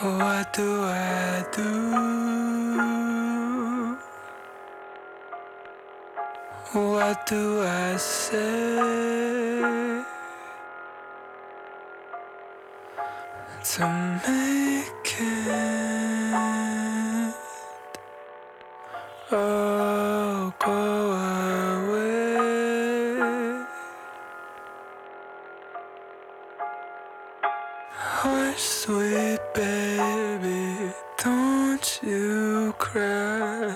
What do I do? What do I say to make it all go away? Hush, sweet baby, don't you cry.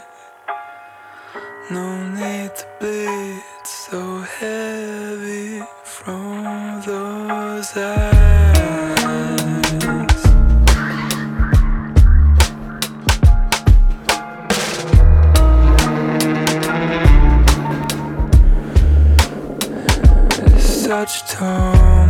No need to bleed so heavy from those eyes. Such tone.